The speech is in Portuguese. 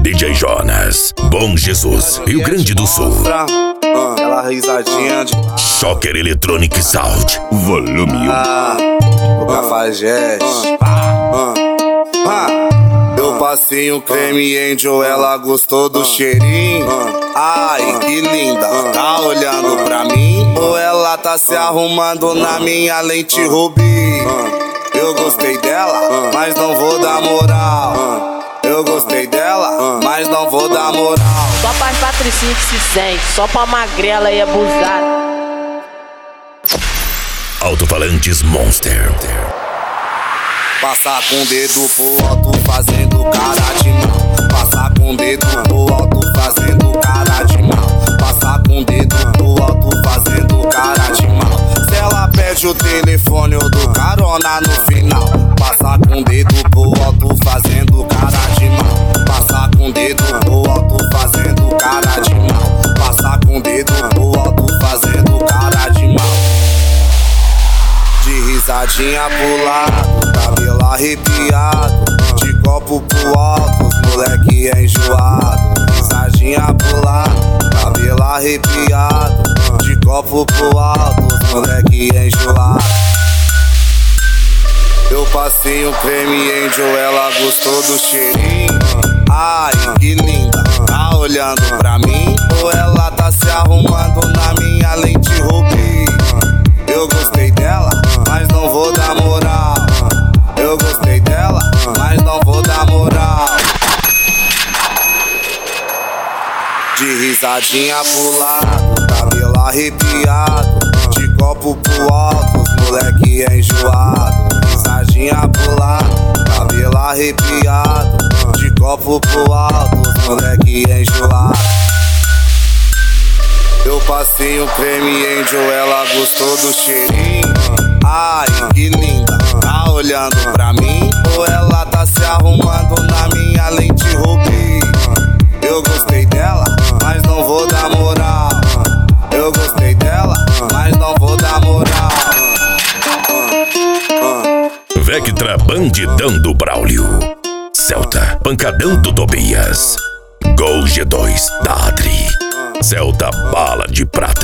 DJ Jonas, Bom Jesus, Rio Grande do Sul. Aquela risadinha de Shocker Electronic Sound, volume 1. o Cafajeste. Eu passei um creme Angel, ela gostou do cheirinho. Ai, que linda, tá olhando pra mim? Ou ela tá se arrumando na minha lente rubi? Eu gostei dela, mas não vou dar moral. Eu gostei dela, mas não vou dar moral. Só pras patricinhas que se sente, só pra magrela e abusada. Alto-falantes Monster. Passar com o dedo pro alto fazendo cara de mal. Passar com o dedo pro alto fazendo cara de mal. Passar com o dedo pro alto fazendo cara de mal. Se ela pede o telefone eu dou carona no final. Passar com o dedo pro alto fazendo cara de mal. Passar com o dedo pro alto fazendo cara de mal. Passar com o dedo pro alto fazendo cara de mal. De risadinha pro lado, cabelo arrepiado. De copo pro alto, os moleque é enjoado. Risadinha pro lado, cabelo arrepiado. De copo pro alto, os moleque é enjoado. Eu passei um creme Angel, ela gostou do cheirinho. Ai, que linda, tá olhando pra mim? Ou ela tá se arrumando na minha lente rubi? Eu gostei dela, mas não vou dar moral. Eu gostei dela, mas não vou dar moral. De risadinha pro lado, cabelo arrepiado. De copo pro alto, os moleque é enjoado. Risadinha pro lado, cabelo arrepiado. De copo pro alto, os moleque é enjoado. Eu passei um creme Angel, ela gostou do cheirinho. Ai, que linda, tá olhando pra mim? Ou ela tá se arrumando na minha lente rubi? Eu gostei dela, mas não vou dar moral. Eu gostei dela, mas não vou dar moral. Vectra Bandidão do Braulio. Celta Pancadão do Tobias. Gol G2 da Adri. Celta Bala de Prata.